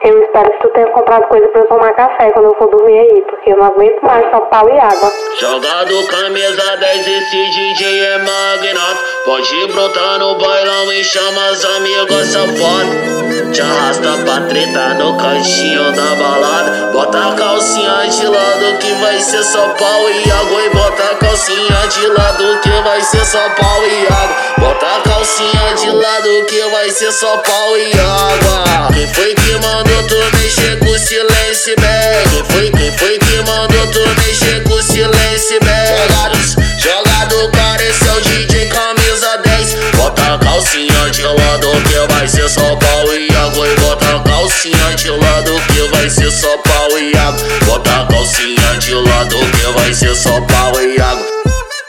Eu espero que tu tenha comprado coisa pra eu tomar café quando eu for dormir aí, porque eu não aguento mais só pau e água. Jogado camisa 10, esse DJ é magnata. Pode brotar no bailão e chama as amigas safado. Te arrasta pra treta no cantinho da balada. Bota a calcinha de lado que vai ser só pau e água. E bota a calcinha de lado que vai ser só pau e água. Bota a calcinha de lado que vai ser só pau e água. Quem foi que mandou tu mexer com silêncio, bag? Quem foi que mandou tu mexer com silêncio, bag? Jogado, cara, esse é o DJ camisa 10. Bota a calcinha de lado que vai ser só pau e água. E bota a calcinha de lado que vai ser só pau e água. Bota a calcinha de lado que vai ser só pau e água.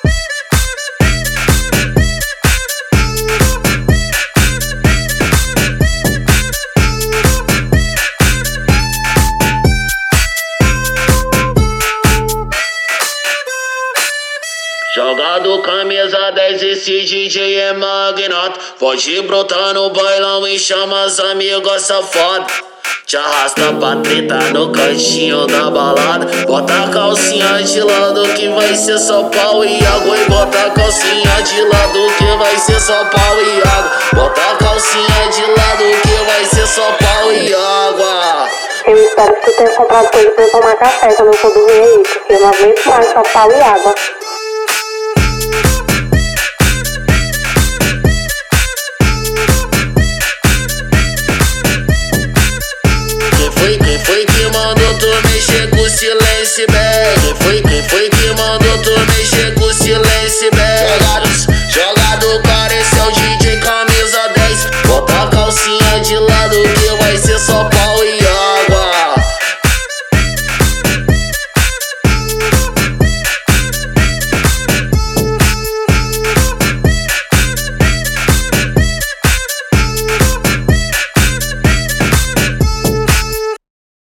Jogado camisa 10, esse DJ é magnata. Pode brotar no bailão e chama as amigas safadas. Te arrasta pra treta no cantinho da balada. Bota a calcinha de lado que vai ser só pau e água. E bota a calcinha de lado que vai ser só pau e água. Bota a calcinha de lado que vai ser só pau e água. Eu espero que tu tenha comprado coisa pra eu tomar café quando eu for dormir aí, porque eu não aguento mais só pau e água.